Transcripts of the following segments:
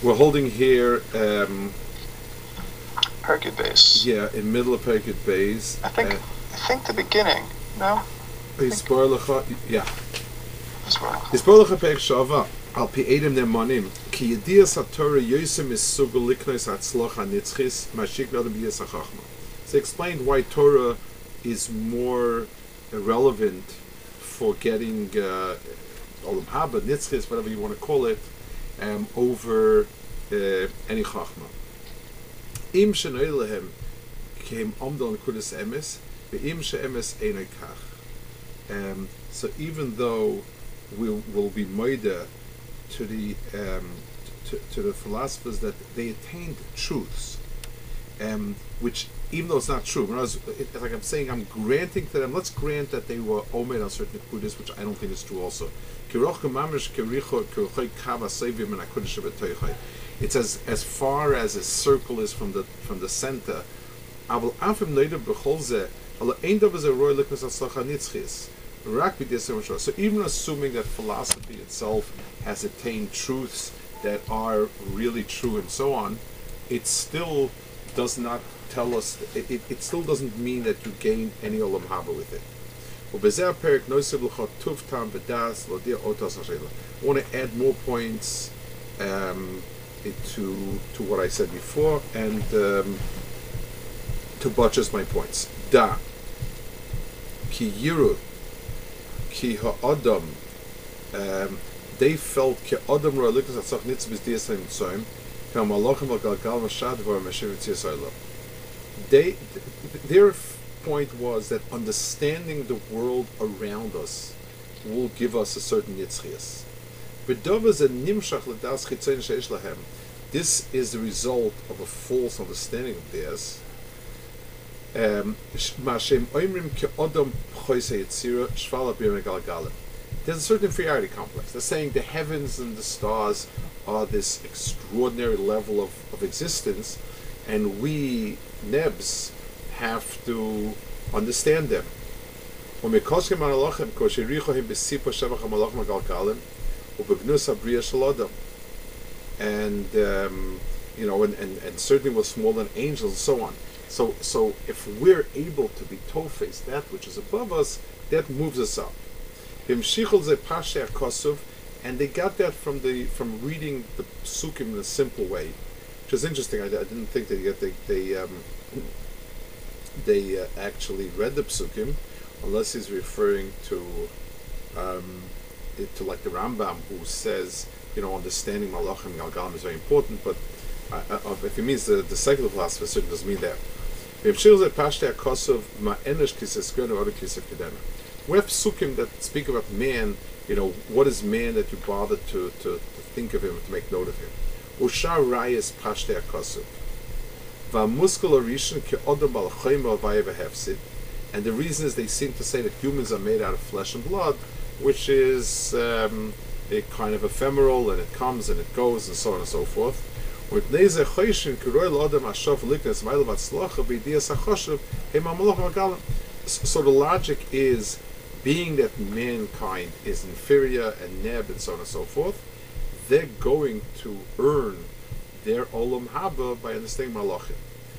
We're holding here, Perkid base. yeah, in middle of Perkid Bays. I think the beginning. No. Yeah. As well. Hisborlecha Perk Shava al pi edem nemanim ki yedias haTorah yosem is sugul liknos hatzloch hanitzchis mashik nadam biyas hachachma. So explained why Torah is more relevant for getting olam haba, nitzchis, whatever you want to call it, over any chachma. Im shenoy lehem came omdon kudas emes, ve'im she'emes einay kach. So even though we will be moida to the philosophers that they attained truths, which even though it's not true, like I'm saying, I'm granting to them. Let's grant that they were omed on certain nekudas, which I don't think is true. Also, it's as far as a circle is from the center. So even assuming that philosophy itself has attained truths that are really true and so on, it still does not tell us, it still doesn't mean that you gain any olam haba with it. I want to add more points to what I said before and to buttress my points. Da ki yiru ki ha'adam, they felt ki adam ro'alikus atzach nitzvah b'zdiyas ha'imtzoim k'am malachim v'galgal v'shad v'armeshiv v'tzias ha'olam. Their point was that understanding the world around us will give us a certain yitzchias. This is the result of a false understanding of theirs. There's a certain inferiority complex. They're saying the heavens and the stars are this extraordinary level of existence, and we nebs have to understand them. And and certainly was smaller than angels and so on. So if we're able to be tofes, that which is above us, that moves us up. And they got that from reading the psukim in a simple way, which is interesting. I didn't think that they actually read the psukim, unless he's referring to like the Rambam, who says, understanding malachim galgalim is very important, but if it means the secular philosopher, certainly doesn't mean that. We have psukim that speak about man. What is man that you bother to think of him, to make note of him? Ushar rayas pashte akosov. And the reason is they seem to say that humans are made out of flesh and blood, which is a kind of ephemeral, and it comes and it goes and so on and so forth. So the logic is, being that mankind is inferior and neb and so on and so forth, they're going to earn their olam haba by understanding malachim.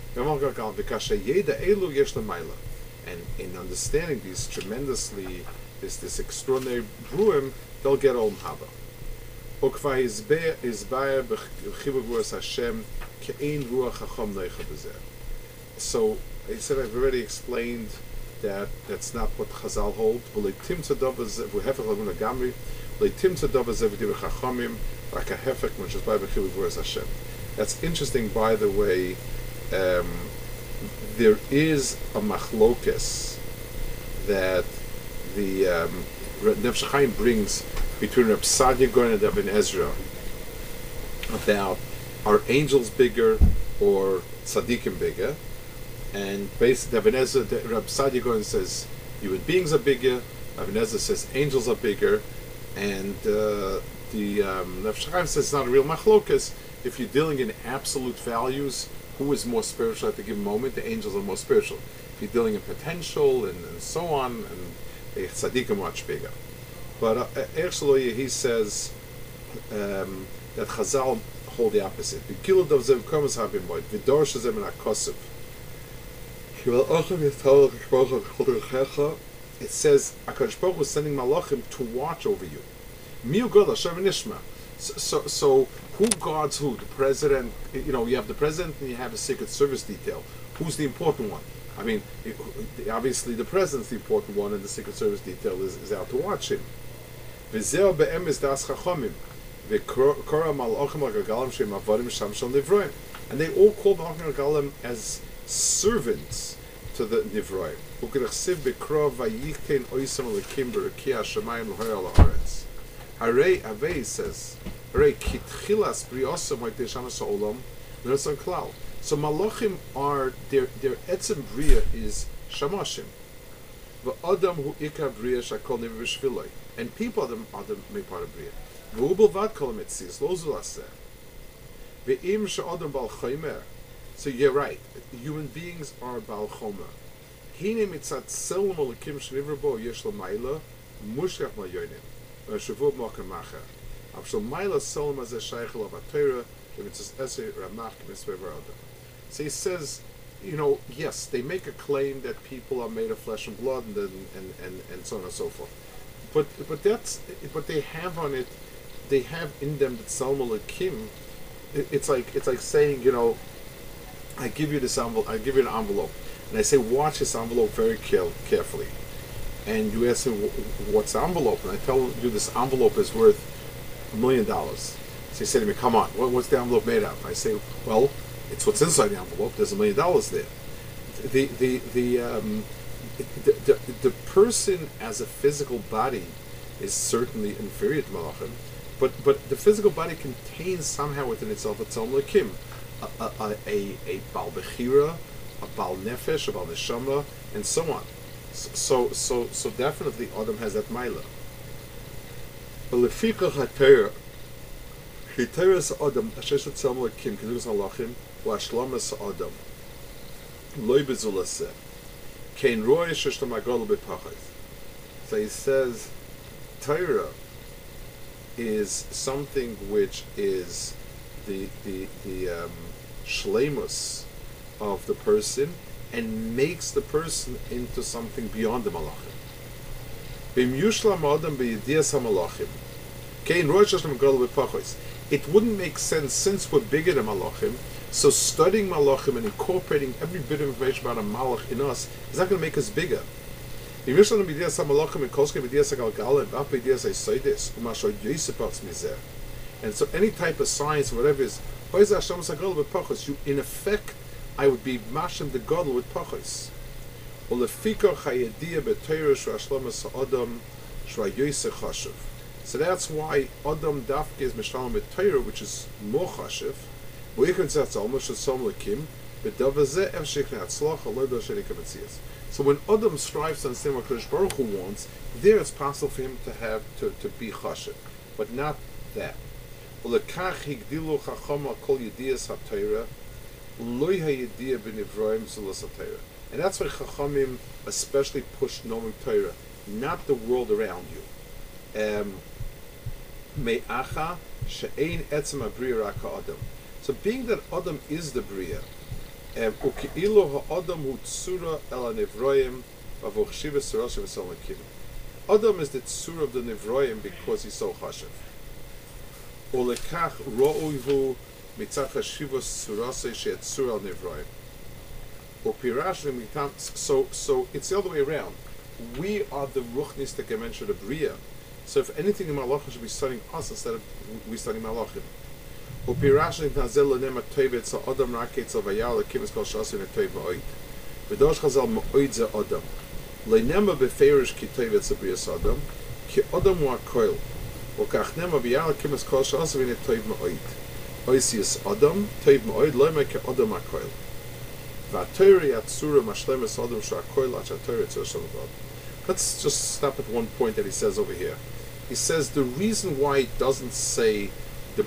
And in understanding these tremendously, this extraordinary bruim, they'll get olam haba. So I said I've already explained that that's not what Chazal hold. That's interesting, by the way. There is a machlokes that the Nefesh Chaim brings between Reb Sadia Gaon and Ibn Ezra about, are angels bigger or tzaddikim bigger? And basically, Ibn Ezra, Reb Sadia Gaon says human beings are bigger. Ibn Ezra says angels are bigger, and the Nefesh Chaim says it's not a real machlokes. If you're dealing in absolute values, who is more spiritual at the given moment? The angels are more spiritual. If you're dealing in potential and so on, and the tzaddik are much bigger. But actually, he says that Chazal hold the opposite. V'gilud of zem komas habim moed. V'dorsh zem in akosiv. It says HaKadosh Baruch Hu is sending malachim to watch over you. Miu God Hashem Nishma. So who guards who? The president. You know, you have the president and you have a Secret Service detail. Who's the important one? I mean, obviously the president's the important one, and the Secret Service detail is out to watch him. V'zeh be'emes das chachamim. V'kora malachim ha'gagalim she'im avodim sham shel nivroim. And they all call malachim ha'gagalim as servants to the nivroim. U'kedachsiv b'kro v'yichten oisam alekim b'rekia hashamayim l'hoya la'aretz. Harei Avei says, Harei kitchilas briosam hoite shamas ha'olam l'nosan klal. So malachim are, their etzem bria is shamashim. V'adam hu ikar bria shakol nivu v'shviloi. And people are the main part of bria. V'hu b'lvad kol ha'metzias, lo zu laseh. V'im she'adam bal chomer. So you're right, human beings are bal chomer. Hine mitzat selam alekim shnivra bo yesh l'mayla, mushkach ma'yonim. V'shavu m'okam macha. Avshal mayla selam azeh shaychel av ha'torah, v'mitzas esei ramach k'mitzvah v'radam. So he says, you know, yes, they make a claim that people are made of flesh and blood, and so on and so forth. But they have on it, they have in them that Salma Lakim. It's like saying, you know, I give you this envelope, I give you an envelope, and I say, watch this envelope very carefully. And you ask me, what's the envelope? And I tell you this envelope is worth $1 million. So you say to me, come on, what's the envelope made of? I say, well, it's what's inside the envelope. There's $1 million there. The person as a physical body is certainly inferior to malachim, but the physical body contains somehow within itself a tzom lekim, a bal bechira, a bal nefesh, a bal neshama, and so on. So definitely Adam has that maila. Lefikach haTorah, Torah's Adam ashesh tzom lekim kedus halachim u'ashlamas Adam loy bezulaseh kein roy sheshta magol bepachas. So he says Torah is something which is the shleimus of the person and makes the person into something beyond the malachim. Bim yushlam adam b'yedias hamalachim kein roy sheshta magol bepachas. It wouldn't make sense, since we're bigger than malachim, so studying malachim and incorporating every bit of information about a malach in us is not going to make us bigger. And so any type of science, whatever is, you in effect, I would be mashing the gadol with pachos. So that's why Adam Dafke is Mishalim with Torah, which is more chashiv. So when Adam strives to understand what Kadosh Baruch Hu wants, there it's possible for him to be chashiv, but not that. And that's why Chachamim especially push knowing Torah, not the world around you. Me'acha she'ein etzem habriya rak ha'adam. So being that Adam is the Bria, u'ke'ilu ha'adam hu tzura el ha'nivroim v'avoch shiva tzurashem v'sal hakim. Adam is the tzura of the nivroim because he's so chashiv. U'lekach ro'ui hu mitzach hashiva tzuraseh she'et tzura el nivroim. U'pirash l'mitam. So it's the other way around. We are the ruchnistic dimension of the Bria. So if anything in Malachim should be studying us instead of we studying Malachim. Upirashnik nazel lenema toivet so Adam raket so vayal lekim es kol shasim et toiv ma'oid. V'dosh chazal ma'oid ze Adam. Lenema beferish ki toivet so brias Adam ki Adam hu ha'koil. Ukach nema vayal lekim es kol shasim et toiv ma'oid. Oisius Adam toiv ma'oid loyma ki Adam ha'koil. V'atori atzura mashlem es Adam shu ha'koil ach ha'tori tzur shalom. Let's just stop at one point that he says over here. He says the reason why it doesn't say the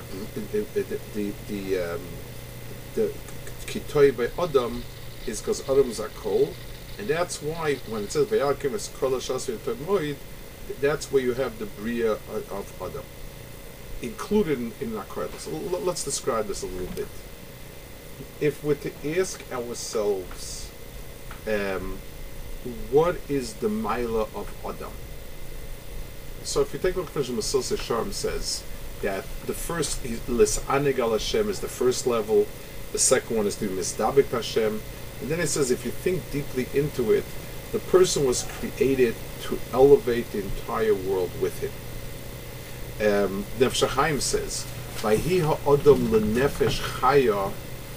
kitoi by Adam is because Adam is a kol, and that's why when it says Vayakim is kol hashasvi moed, that's where you have the bria of Adam. included in Akoilos. So let's describe this a little bit. If we're to ask ourselves, what is the Maila of Adam? So if you take a look at what Mesillas Yesharim says, that the first, Lis'aneg al Hashem is the first level, the second one is to Misdabek Hashem, and then it says if you think deeply into it, the person was created to elevate the entire world with him. Nefesh HaChaim says, Vayhi ha'adam lenefesh chaya,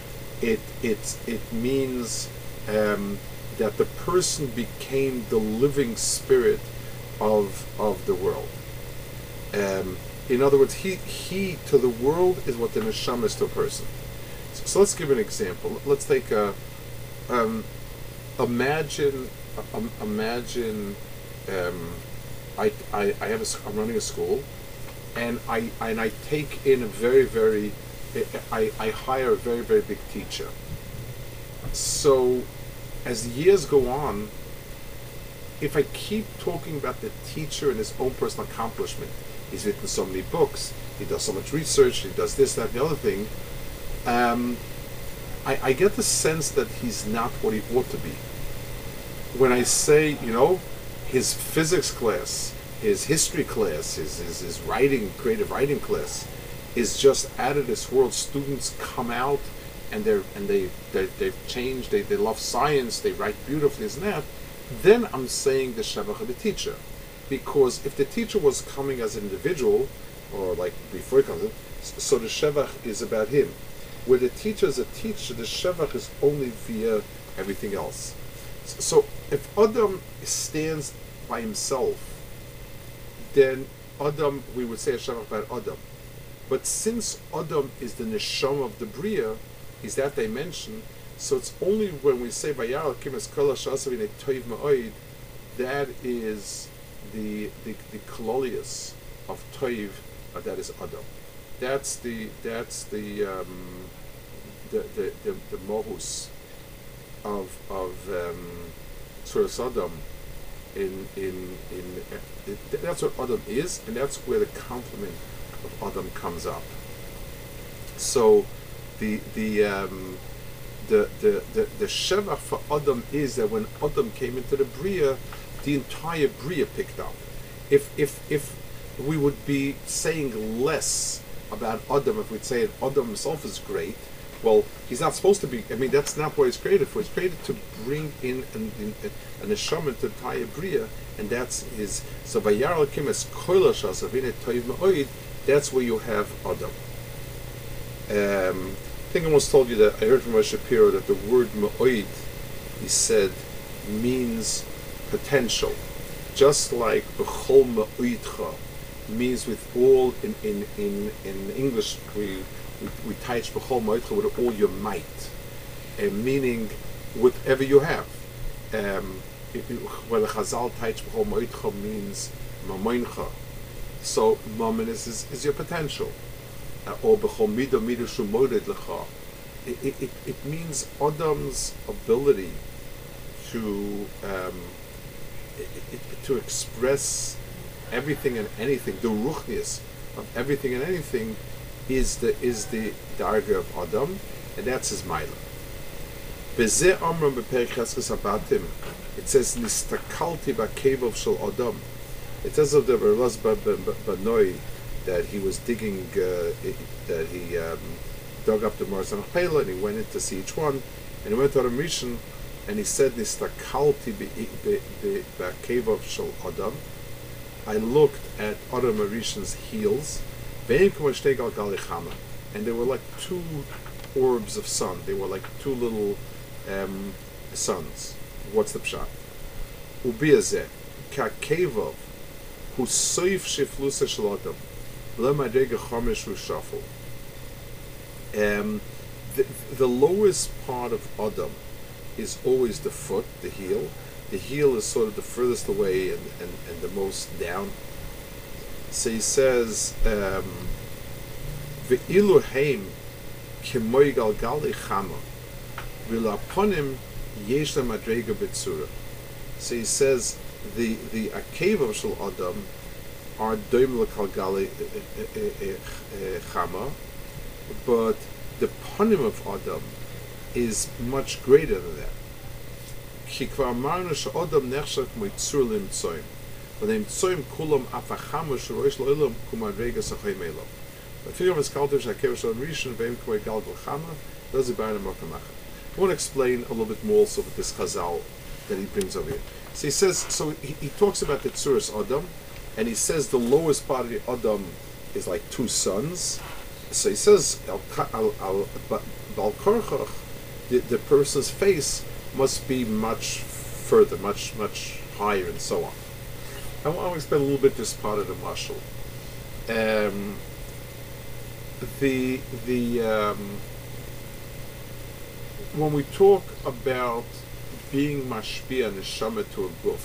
it means that the person became the living spirit of the world. In other words, he to the world is what the neshama is to a person. So let's give an example. Let's take imagine I'm running a school, and I take in I hire a very, very big teacher. So as the years go on, if I keep talking about the teacher and his own personal accomplishment, he's written so many books, he does so much research, he does this, that, and the other thing, I get the sense that he's not what he ought to be. When I say, his physics class, his history class, his creative writing class is just out of this world. Students come out and they've changed, they love science, they write beautifully, isn't that? Then I'm saying the Shevach of the teacher. Because if the teacher was coming as an individual, or like before he comes, so the Shevach is about him. Where the teacher is a teacher, the Shevach is only via everything else. So if Adam stands by himself, then Adam, we would say a Shevach about Adam. But since Adam is the neshama of the Bria, is that dimension, so it's only when we say Vayar Elokim es kol asher asa v'nei toiv ma'od, that is the kololius of toiv, that is Adam. That's the mohus of Tzuras Adam. That's what Adam is, and that's where the complement of Adam comes up. So the Shevach for Adam is that when Adam came into the Bria, the entire Bria picked up. If we would be saying less about Adam, if we'd say that Adam himself is great, well, he's not supposed to be. I mean, that's not what he's created for. He's created to bring in an neshama to the entire Bria, and that's his. So Vayar Elokim es kol asher asa v'nei toiv ma'od, that's where you have Adam. I think I almost told you that I heard from Moshe Shapiro that the word ma'od, he said, means potential. Just like b'chol ma'odcha means with all, in English we teach b'chol ma'odcha with all your might, meaning whatever you have. When the Chazal teach b'chol ma'odcha means mamoncha. So mammon is your potential. Or b'chol midah shu moded lecha. It means Adam's ability to express everything and anything. The ruchnius of everything and anything is the darga of Adam, and that's his mila. Bezeh amram beperek Cheskes Habatim. It says nistakalti b'kevov shel Adam. It says of the Relaz Banoi that he was digging, that he dug up the Mars and Pela, and he went in to see each one, and he went to Adam Rishon, and he said, "Nistakalti b'kevov shel Adam." I looked at Adam Rishon's heels, and they were like two orbs of sun. They were like two little suns. What's the pshat? Ubiyazeh ka'kevov hu soif shiflusa shel Adam. The lowest part of Adam is always the foot, the heel. The heel is sort of the furthest away and the most down. So he says, Ve'ilu heim k'moy galgali chama v'laponim yesh madrega b'tzura. So he says the akeva shel Adam are doim l'kalgali chama, but the panim of Adam is much greater than that. Ki kvar amarnu she'Adam nechshak moitzur limtzoim, v'neimtzoim kulam afachama sheroish lo'ilam kumadrega sachayim elam. The figure of his culture she'akevish on rishon ve'im k'moi galgal chama does it bayna makamacha. I want to explain a little bit more also with this chazal that he brings over here. So he says, he talks about the tzuras Adam, and he says the lowest part of the Adam is like two sons. So he says, the person's face must be much further, much higher, and so on. I want to explain a little bit this part of the mashal. When we talk about being mashpia neshama to a guf,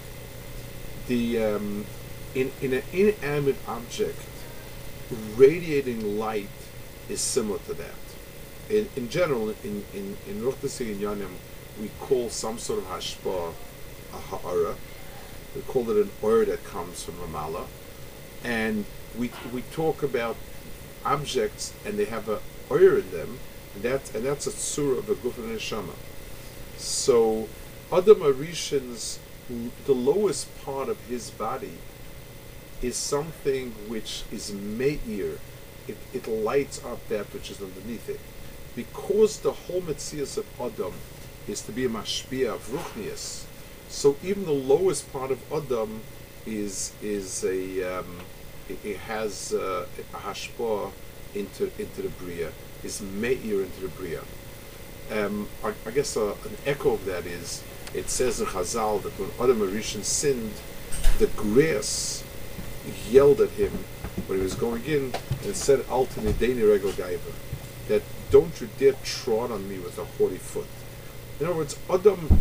in an inanimate object, radiating light is similar to that. In general, in Ruchtasi and Yanim, we call some sort of hashpa a ha'ara. We call it an oir that comes from Ramala. And we talk about objects and they have a oir in them, and that's a tzura of a guf and neshama. So Adam Arishan's, the lowest part of his body is something which is me'ir. It lights up that which is underneath it. Because the whole metzias of Adam is to be a mashpia of ruchnius, so even the lowest part of Adam it has a hashpa into the bria, is me'ir into the bria. I guess an echo of that is, it says in Chazal that when Adam Arishan sinned, the grass yelled at him when he was going in and said, Al tenideni regel gaiva, that don't you dare trod on me with a haughty foot. In other words, Adam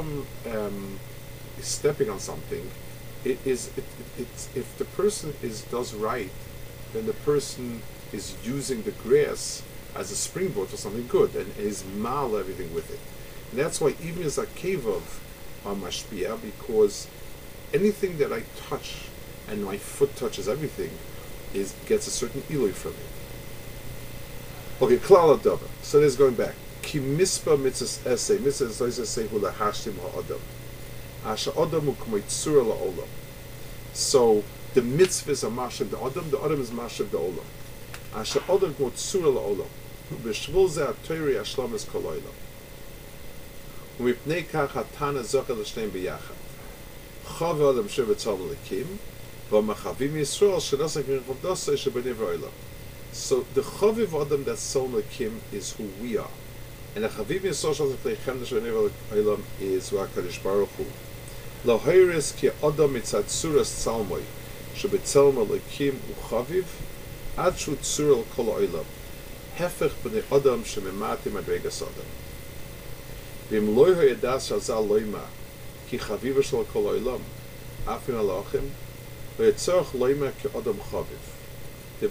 is stepping on something. It's if the person does right, then the person is using the grass as a springboard for something good, and is mal everything with it. And that's why even as a kevav are mashpia, because anything that I touch and my foot touches everything gets a certain ilui from it. Okay, klal adava. So there's going back. Ki mispa mitzvahs essay. Mitzvahs essay hu lahashtim ha'adam. Asha adam hu k'moi tzura la'olam. So the mitzvahs are mashav the adam is mashav the olam. Asha adam k'moi tzura la'olam. B'shvul zeh ha'toiri ha'shlomes kol olam. U'mipnei kach ha'tana zochel l'shneim b'yachad. Chav adam shebetzal l'kim. V'machavim Yisrael shenasak v'chavdosai shebenivra olam. So the Chaviv Adam that's Sol Lakim is who we are. And the Chaviv Yisrael shenasak v'chavdosai olam is HaKadosh Baruch Hu. L'hoiris ki Adam mitzad tzuras tzalmoi shebetzelma Lakim u'chaviv ad shu tzura l'kol olam. Hefech b'nei Adam shememati madregas Adam. V'im loi ho'yadas shazal loima ki chaviv shel kol olam afin alachim v'yitzorach loima ki Adam chaviv. So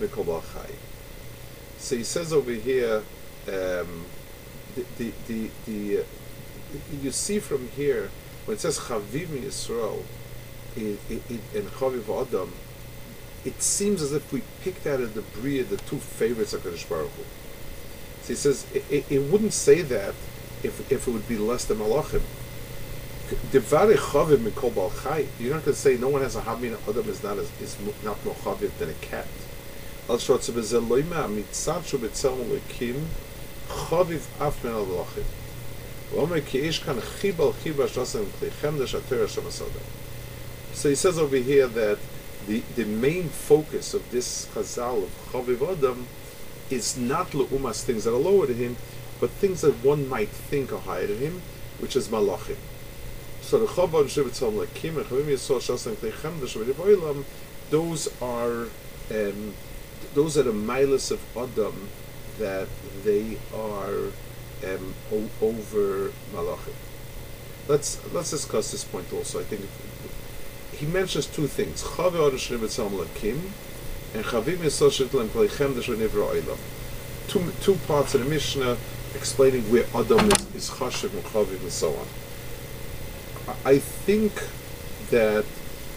he says over here, you see from here when it says Chaviv Yisrael and Chaviv Adam, it seems as if we picked out of the Bria the two favorites of Kadosh Baruch Hu. So he says it wouldn't say that if it would be less than Malachim. Devari Chaviv Mikol Bal Chai. You're not going to say no one has a Hamina Adam is not more Chaviv than a cat. Al Shotze Bezeloima Mitzad Shu Betzel Lekim Chaviv Af Men Al Malachim. V'omer Ki Eish Kan Chibal Chiba Shosem Klechem Deshater Hashem Asodam. So he says over here that the main focus of this Chazal of Chaviv Adam is not Le'umas, things that are lower to him, but things that one might think are higher than him, which is Malachim. So the Chav and Shebetzal Lakim and Chavim Yisrael Shosem Klechem Deshater Hashem, those are the milas of Adam, that they are over Malachim. Let's discuss this point also. I think he mentions two things: Chavim Adam Shebetzal Lakim and Chavim Yisrael Shosem Klechem Deshater Hashem. Two parts of the Mishnah explaining where Adam is Chashiv and Chavim and so on. I think that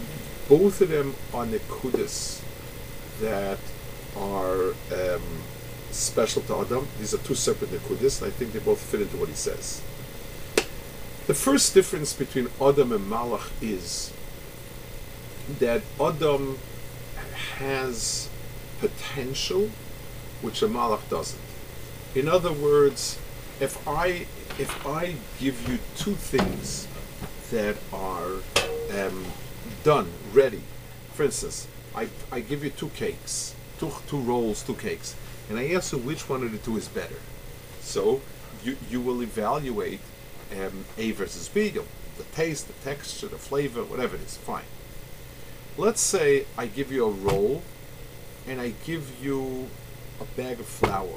both of them are nekudas that are special to Adam. These are two separate nekudas, and I think they both fit into what he says. The first difference between Adam and Malach is that Adam has potential, which a Malach doesn't. In other words, if I give you two things that are done, ready, for instance, I give you two cakes, two rolls, two cakes, and I ask you which one of the two is better. So you will evaluate A versus B, the taste, the texture, the flavor, whatever it is, fine. Let's say I give you a roll and I give you a bag of flour.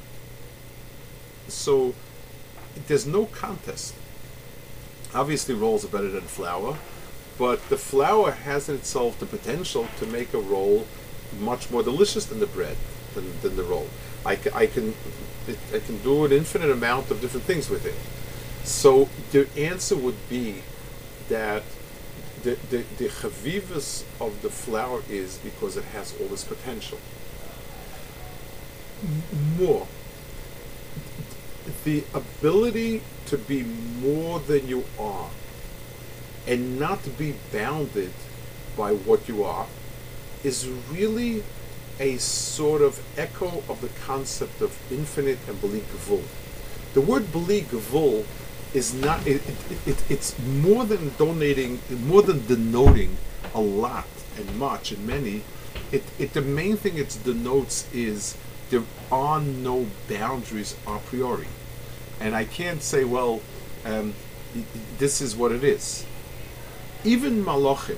So there's no contest. Obviously rolls are better than flour, but the flour has in itself the potential to make a roll much more delicious than the bread, than the roll. I can do an infinite amount of different things with it. So the answer would be that the chavivus of the flour is because it has all this potential. More. The ability to be more than you are and not to be bounded by what you are is really a sort of echo of the concept of infinite and beli gevul. The word beli gevul is not, it's more than denoting a lot and much and many. The main thing it denotes is there are no boundaries a priori. And I can't say, well, this is what it is. Even Malachim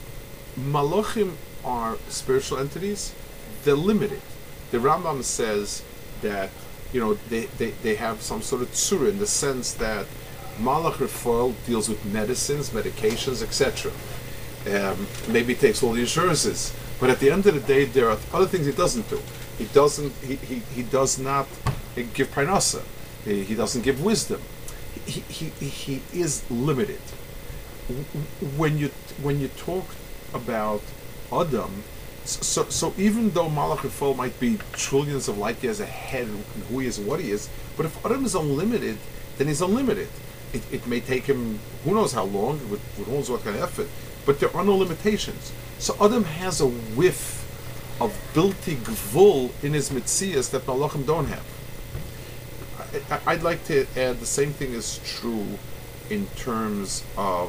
are spiritual entities. They're limited. The Rambam says that, they have some sort of tzura in the sense that Malach Refoel deals with medicines, medications, etc. Maybe takes all the insurances, but at the end of the day, there are other things he doesn't do. He does not give parnasa. He doesn't give wisdom. He is limited. When you talk about Adam, so even though Malach Refoel might be trillions of light years ahead in who he is and what he is, but if Adam is unlimited, then he's unlimited. It may take him who knows how long, with who knows what kind of effort, but there are no limitations. So Adam has a whiff of bilti gvul in his mitzias that Malachim don't have. I'd like to add the same thing is true in terms of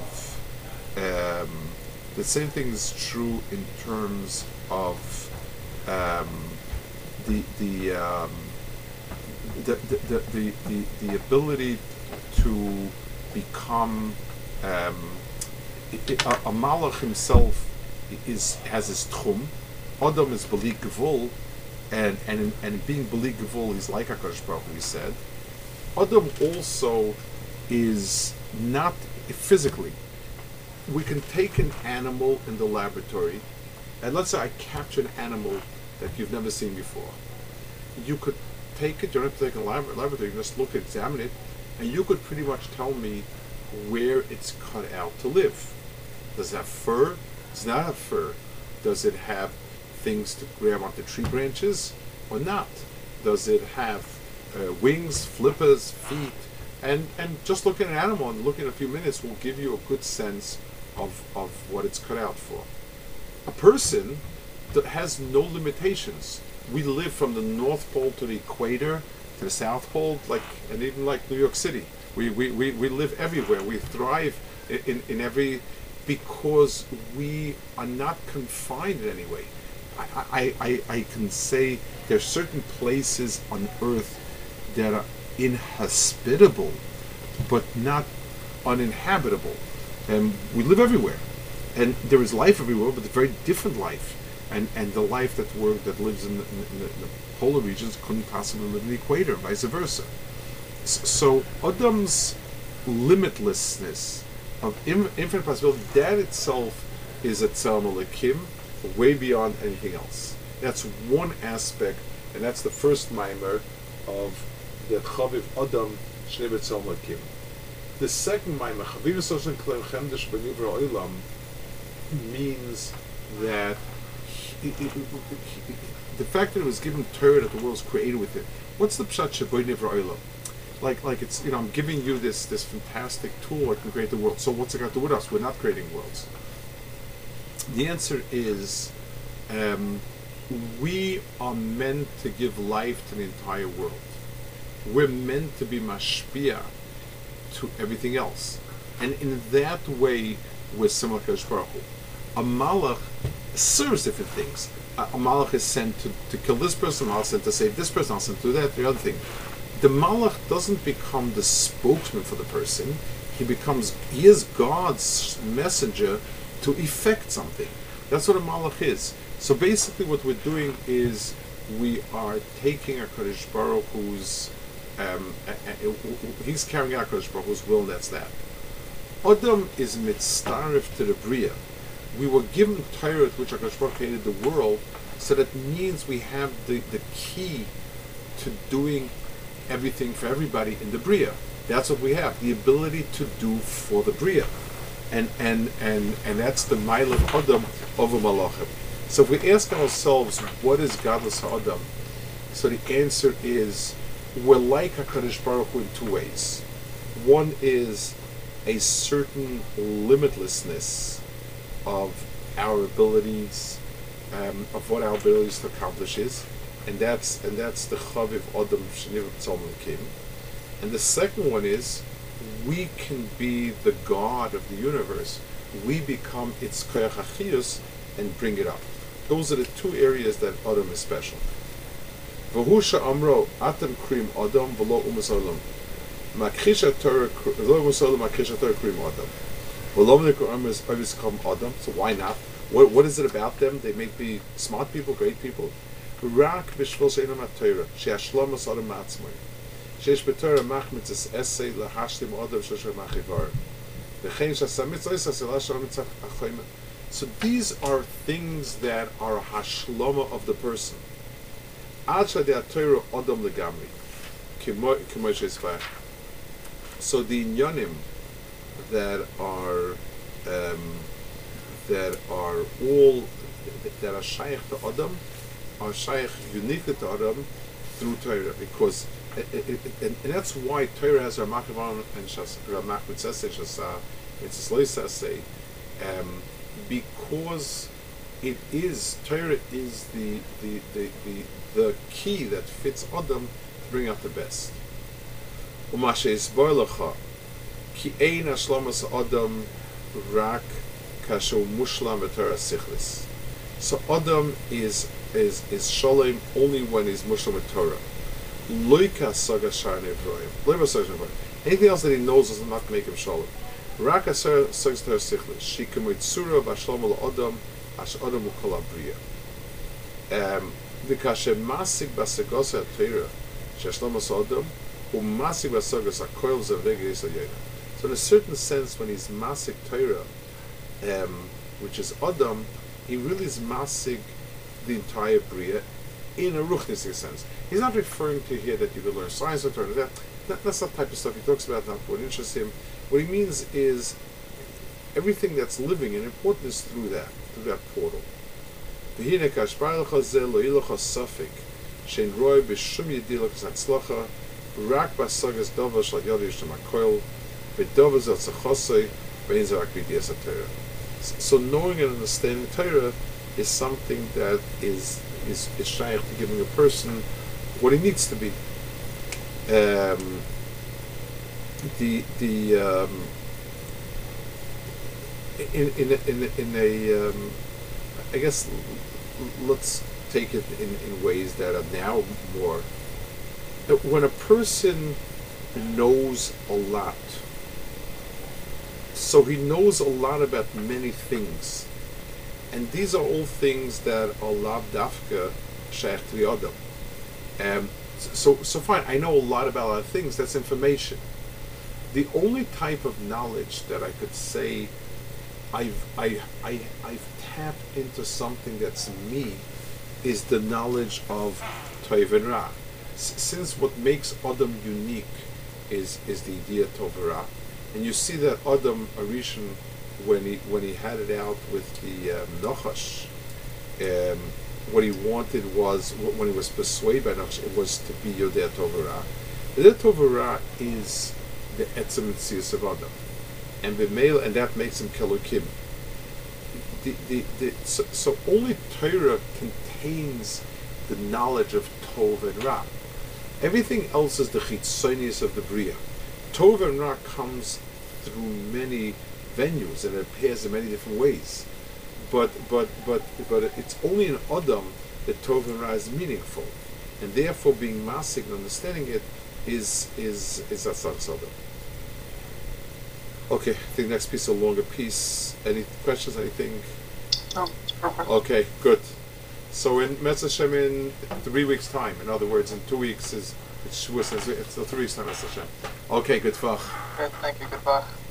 the ability to become a malach himself has his tchum. Adam is beli gevul, and being beli gevul, he's like HaKadosh Baruch Hu, he said. Adam also is not physically. We can take an animal in the laboratory, and let's say I capture an animal that you've never seen before. You could take it, you don't have to take it in a laboratory, you can just look, examine it, and you could pretty much tell me where it's cut out to live. Does it have fur? Does it not have fur? Does it have things to grab onto tree branches or not? Does it have wings, flippers, feet? And just looking at an animal and looking at a few minutes will give you a good sense of what it's cut out for. A person that has no limitations. We live from the North Pole to the equator, to the South Pole, and even like New York City. We live everywhere. We thrive in every, because we are not confined in any way. I can say there are certain places on Earth that are inhospitable, but not uninhabitable. And we live everywhere, and there is life everywhere, but a very different life. And the life that lives in the polar regions couldn't possibly live in the equator, vice versa. So Adam's limitlessness of infinite possibility, that itself is a Tzelem Elokim, way beyond anything else. That's one aspect, and that's the first mimer of the Chaviv Adam Shnei B'Tzelem Elokim. The second mimer, Chaviv Soshen Klem Chemdesh B'Nivra Olam, means that the fact that it was given Torah, that the world was created with it. What's the pshat sheboy nivra olam? Like it's, I'm giving you this fantastic tool that can create the world. So what's it got to do with us? We're not creating worlds. The answer is, we are meant to give life to the entire world. We're meant to be mashpia to everything else, and in that way, we're similar to Baruch Hu. A malach serves different things. A malach is sent to kill this person, a malach is sent to save this person, a malach is sent to do that, the other thing. The malach doesn't become the spokesman for the person. He is God's messenger to effect something. That's what a malach is. So basically what we're doing is we are taking HaKadosh Baruch Hu's, he's carrying out HaKadosh Baruch Hu's will, and that's that. Adam is mitzaref to the Bria. We were given Torah, which HaKadosh Baruch Hu created the world, so that means we have the key to doing everything for everybody in the Bria. That's what we have, the ability to do for the Bria. And that's the mile of Adam over Malachim. So if we ask ourselves, what is Gadlus HaAdam? So the answer is, we're like HaKadosh Baruch Hu in two ways. One is a certain limitlessness of our abilities, of what our abilities to accomplish is, and that's the Chaviv Adam Sheniv Tzalman Kim. And the second one is, we can be the God of the universe. We become its Koyach HaChiyus and bring it up. Those are the two areas that Adam is special. V'hu Amro Atam Krim Adam v'lo Umas Olam. Makhisha Torah v'lo Umas Olam Makhisha Torah Krim Adam. V'lo Amro Avis Kam Adam. So why not? What is it about them? They make me smart people, great people. Rak b'shvil she'enam ha'Torah she'ashlomas Adam ma'atzmai. She'esh b'Torah machmitzes essay lahashlim Adam shosher machivar. V'chein sh'asamitz oisas elashar mitzach achoyma. So these are things that are a hashlama of the person. So the inyanim that are shaykh to Adam are shaykh uniquely to Adam through Torah, because and that's why Torah has Ramach and Ramach Mitzvah Shasa, it's a Sasei, because Torah is the key that fits Adam to bring out the best. Ki ein hashlomas Adam rak kashu mushlam v'Torah sichlis. So Adam is shalom only when he's mushlam with Torah. Loika saga sharnei v'roim. Anything else that he knows does not make him shalom. Rak asar sagas Torah sichlis. Shikamoy tzura v'ashlom Adam ash Adam ukol abriya. V'kashem masik basagos ha'Torah shashlomas Adam u'masik basagos ha'koil zavegei yisayena. So in a certain sense, when he's masik Torah, which is Adam, he really is masik the entire Bria in a ruchnistic sense. He's not referring to here that you could learn science or Torah. That's not the type of stuff he talks about, not what interests him. What he means is everything that's living and important is through that portal. So knowing and understanding Torah is something that is shaykh to giving a person what he needs to be. I guess let's take it in ways that are now more. When a person knows a lot, so he knows a lot about many things, and these are all things that are lav dafka shaykh to the Adam. So fine, I know a lot about a lot of things, that's information. The only type of knowledge that I could say I've tapped into something that's me is the knowledge of Tov and Ra. Since what makes Adam unique is the idea of Tov and Ra. And you see that Adam Arishon when he had it out with the Nachash, what he wanted was, when he was persuaded by Nachash, it was to be Yodea Tovara. Yodea Tovara is the Etzem Tzius of Adam, and the male, and that makes him Kelokim. So only Torah contains the knowledge of Tov and Ra. Everything else is the Chitzonius of the Bria. Tov and Ra comes through many venues and it appears in many different ways. But it's only in Adam that Tov and Ra is meaningful, and therefore being masig and understanding it is Atzlachas Adam. Okay, I think next piece is a longer piece. Any questions? Anything? No, it's perfect. Okay, good. So in Metzah Hashem in 3 weeks' time, in other words, in 2 weeks it's Shavuos, it's 3 weeks' time, Metzah Hashem. Okay, good. Great, thank you, goodbye.